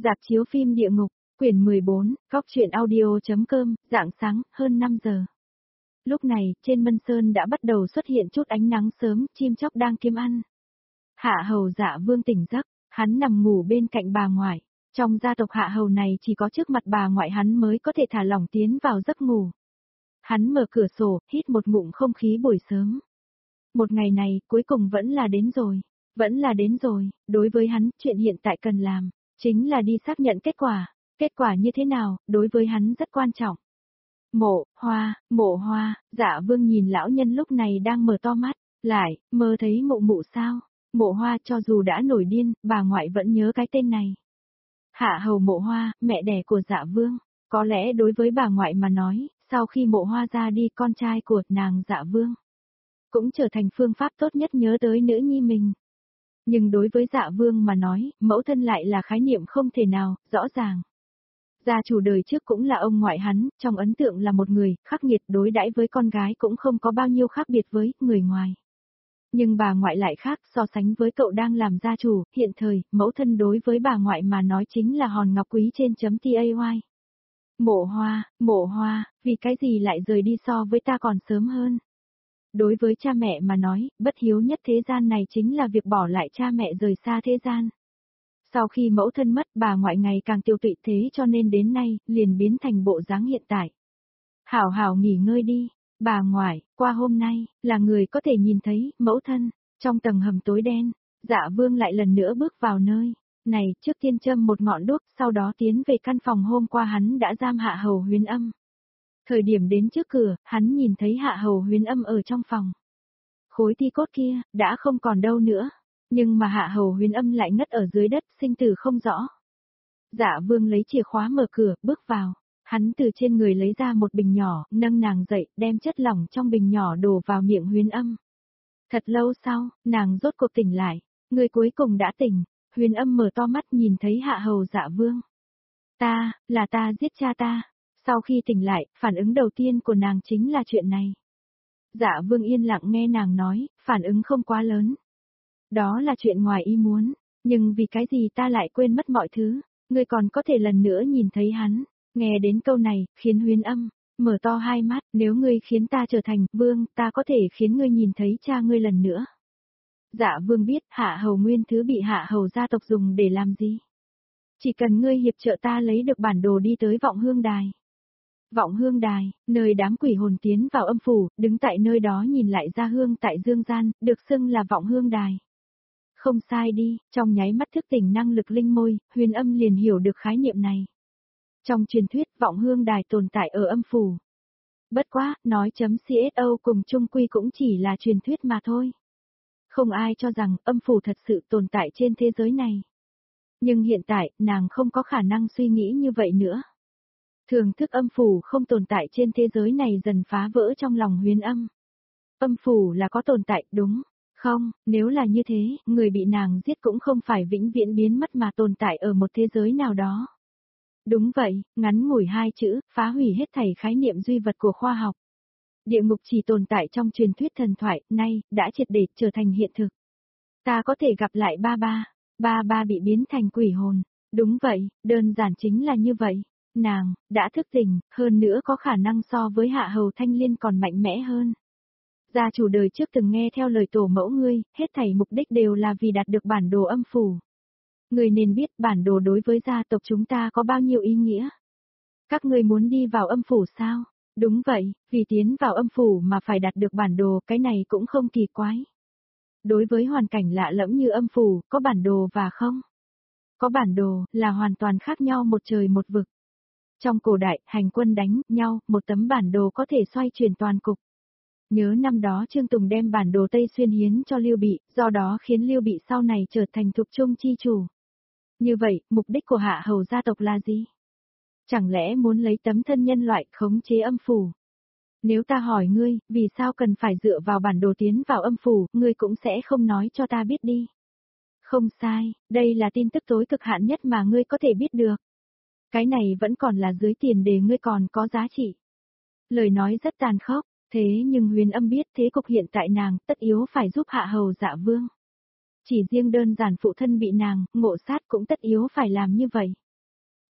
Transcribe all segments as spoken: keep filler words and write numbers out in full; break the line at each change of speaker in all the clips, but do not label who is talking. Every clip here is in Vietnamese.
Rạp chiếu phim Địa Ngục, quyển mười bốn, góc truyện audio.com, rạng sáng, hơn năm giờ. Lúc này, trên Mân Sơn đã bắt đầu xuất hiện chút ánh nắng sớm, chim chóc đang kiếm ăn. Hạ hầu Dạ Vương tỉnh giấc, hắn nằm ngủ bên cạnh bà ngoại. Trong gia tộc Hạ hầu này chỉ có trước mặt bà ngoại hắn mới có thể thả lỏng tiến vào giấc ngủ. Hắn mở cửa sổ, hít một ngụm không khí buổi sớm. Một ngày này, cuối cùng vẫn là đến rồi. Vẫn là đến rồi, đối với hắn, chuyện hiện tại cần làm, chính là đi xác nhận kết quả. Kết quả như thế nào, đối với hắn rất quan trọng. Mộ, Hoa, Mộ Hoa, Dạ Vương nhìn lão nhân lúc này đang mở to mắt, lại, mơ thấy mộ mụ sao? Mộ Hoa cho dù đã nổi điên, bà ngoại vẫn nhớ cái tên này. Hạ hầu Mộ Hoa, mẹ đẻ của Dạ Vương, có lẽ đối với bà ngoại mà nói, sau khi Mộ Hoa ra đi con trai của nàng Dạ Vương, cũng trở thành phương pháp tốt nhất nhớ tới nữ nhi mình. Nhưng đối với Dạ Vương mà nói, mẫu thân lại là khái niệm không thể nào, rõ ràng. Gia chủ đời trước cũng là ông ngoại hắn, trong ấn tượng là một người, khắc nghiệt đối đãi với con gái cũng không có bao nhiêu khác biệt với người ngoài. Nhưng bà ngoại lại khác, so sánh với cậu đang làm gia chủ, hiện thời, mẫu thân đối với bà ngoại mà nói chính là hòn ngọc quý trên chấm tay. Mộ Hoa, Mộ Hoa, vì cái gì lại rời đi so với ta còn sớm hơn? Đối với cha mẹ mà nói, bất hiếu nhất thế gian này chính là việc bỏ lại cha mẹ rời xa thế gian. Sau khi mẫu thân mất, bà ngoại ngày càng tiêu tụy thế cho nên đến nay, liền biến thành bộ dáng hiện tại. Hảo hảo nghỉ ngơi đi, bà ngoại, qua hôm nay, là người có thể nhìn thấy, mẫu thân, trong tầng hầm tối đen, Dạ Vương lại lần nữa bước vào nơi này, trước tiên châm một ngọn đuốc, sau đó tiến về căn phòng hôm qua hắn đã giam Hạ hầu Huyến Âm. Thời điểm đến trước cửa, hắn nhìn thấy Hạ hầu Huyến Âm ở trong phòng. Khối thi cốt kia, đã không còn đâu nữa. Nhưng mà Hạ hầu Huyến Âm lại ngất ở dưới đất, sinh tử không rõ. Dạ Vương lấy chìa khóa mở cửa, bước vào. Hắn từ trên người lấy ra một bình nhỏ, nâng nàng dậy, đem chất lỏng trong bình nhỏ đổ vào miệng Huyến Âm. Thật lâu sau, nàng rốt cuộc tỉnh lại. Người cuối cùng đã tỉnh. Huyến Âm mở to mắt nhìn thấy Hạ hầu Dạ Vương. Ta, là ta giết cha ta. Sau khi tỉnh lại, phản ứng đầu tiên của nàng chính là chuyện này. Dạ Vương yên lặng nghe nàng nói, phản ứng không quá lớn. Đó là chuyện ngoài ý muốn, nhưng vì cái gì ta lại quên mất mọi thứ, ngươi còn có thể lần nữa nhìn thấy hắn. Nghe đến câu này, khiến Huyến Âm mở to hai mắt, nếu ngươi khiến ta trở thành vương, ta có thể khiến ngươi nhìn thấy cha ngươi lần nữa. Dạ Vương biết Hạ hầu nguyên thứ bị Hạ hầu gia tộc dùng để làm gì. Chỉ cần ngươi hiệp trợ ta lấy được bản đồ đi tới Vọng Hương Đài. Vọng Hương Đài, nơi đám quỷ hồn tiến vào âm phủ, đứng tại nơi đó nhìn lại ra hương tại dương gian, được xưng là Vọng Hương Đài. Không sai đi, trong nháy mắt thức tỉnh năng lực linh môi, Huyến Âm liền hiểu được khái niệm này. Trong truyền thuyết, Vọng Hương Đài tồn tại ở âm phủ. Bất quá, nói chấm co cùng chung quy cũng chỉ là truyền thuyết mà thôi. Không ai cho rằng âm phủ thật sự tồn tại trên thế giới này. Nhưng hiện tại, nàng không có khả năng suy nghĩ như vậy nữa. Thường thức âm phủ không tồn tại trên thế giới này dần phá vỡ trong lòng Huyến Âm. Âm phủ là có tồn tại, đúng. Không, nếu là như thế, người bị nàng giết cũng không phải vĩnh viễn biến mất mà tồn tại ở một thế giới nào đó. Đúng vậy, ngắn ngủi hai chữ, phá hủy hết thảy khái niệm duy vật của khoa học. Địa ngục chỉ tồn tại trong truyền thuyết thần thoại, nay, đã triệt để trở thành hiện thực. Ta có thể gặp lại ba ba, ba ba bị biến thành quỷ hồn. Đúng vậy, đơn giản chính là như vậy. Nàng, đã thức tỉnh, hơn nữa có khả năng so với Hạ hầu Thanh Liên còn mạnh mẽ hơn. Gia chủ đời trước từng nghe theo lời tổ mẫu ngươi, hết thảy mục đích đều là vì đạt được bản đồ âm phủ. Ngươi nên biết bản đồ đối với gia tộc chúng ta có bao nhiêu ý nghĩa. Các ngươi muốn đi vào âm phủ sao? Đúng vậy, vì tiến vào âm phủ mà phải đạt được bản đồ, cái này cũng không kỳ quái. Đối với hoàn cảnh lạ lẫm như âm phủ, có bản đồ và không có bản đồ, là hoàn toàn khác nhau một trời một vực. Trong cổ đại, hành quân đánh nhau, một tấm bản đồ có thể xoay chuyển toàn cục. Nhớ năm đó Trương Tùng đem bản đồ Tây Xuyên hiến cho Lưu Bị, do đó khiến Lưu Bị sau này trở thành Thục Trung chi chủ. Như vậy, mục đích của Hạ hầu gia tộc là gì? Chẳng lẽ muốn lấy tấm thân nhân loại khống chế âm phủ? Nếu ta hỏi ngươi, vì sao cần phải dựa vào bản đồ tiến vào âm phủ, ngươi cũng sẽ không nói cho ta biết đi. Không sai, đây là tin tức tối cực hạn nhất mà ngươi có thể biết được. Cái này vẫn còn là dưới tiền đề ngươi còn có giá trị. Lời nói rất tàn khốc, thế nhưng Huyến Âm biết thế cục hiện tại nàng tất yếu phải giúp Hạ hầu Dạ Vương. Chỉ riêng đơn giản phụ thân bị nàng ngộ sát cũng tất yếu phải làm như vậy.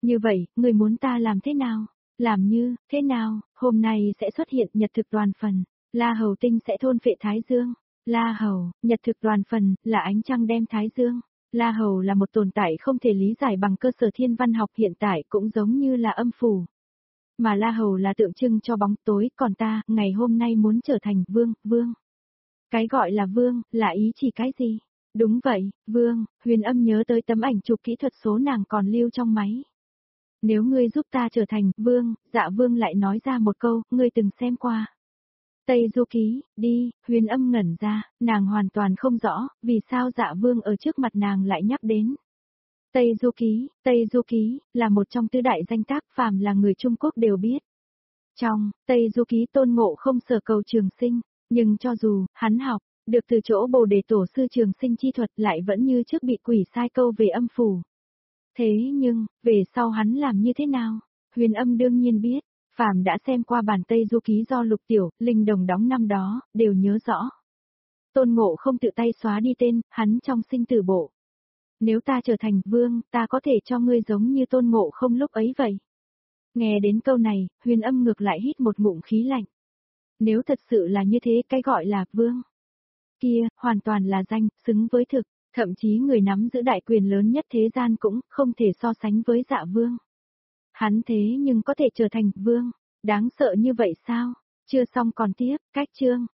Như vậy, người muốn ta làm thế nào? Làm như, thế nào, hôm nay sẽ xuất hiện nhật thực toàn phần, La Hầu tinh sẽ thôn phệ Thái Dương. La Hầu, nhật thực toàn phần, là ánh trăng đem Thái Dương. La Hầu là một tồn tại không thể lý giải bằng cơ sở thiên văn học hiện tại cũng giống như là âm phủ. Mà La Hầu là tượng trưng cho bóng tối, còn ta, ngày hôm nay muốn trở thành vương, vương. Cái gọi là vương, là ý chỉ cái gì? Đúng vậy, vương, Huyền Âm nhớ tới tấm ảnh chụp kỹ thuật số nàng còn lưu trong máy. Nếu ngươi giúp ta trở thành vương, Dạ Vương lại nói ra một câu, ngươi từng xem qua. Tây Du Ký, đi, Huyền Âm ngẩn ra, nàng hoàn toàn không rõ, vì sao Dạ Vương ở trước mặt nàng lại nhắc đến. Tây Du Ký, Tây Du Ký, là một trong tứ đại danh tác phàm là người Trung Quốc đều biết. Trong, Tây Du Ký Tôn Ngộ không sở cầu trường sinh, nhưng cho dù, hắn học, được từ chỗ Bồ Đề Tổ sư trường sinh chi thuật lại vẫn như trước bị quỷ sai câu về âm phủ. Thế nhưng, về sau hắn làm như thế nào? Huyền Âm đương nhiên biết, phàm đã xem qua bản Tây Du Ký do Lục Tiểu, Linh Đồng đóng năm đó, đều nhớ rõ. Tôn Ngộ không tự tay xóa đi tên, hắn trong sinh tử bộ. Nếu ta trở thành vương, ta có thể cho ngươi giống như Tôn Ngộ không lúc ấy vậy. Nghe đến câu này, Huyền Âm ngược lại hít một ngụm khí lạnh. Nếu thật sự là như thế, cái gọi là vương kia, hoàn toàn là danh, xứng với thực, thậm chí người nắm giữ đại quyền lớn nhất thế gian cũng không thể so sánh với Dạ Vương. Hắn thế nhưng có thể trở thành vương, đáng sợ như vậy sao? Chưa xong còn tiếp, cách chương.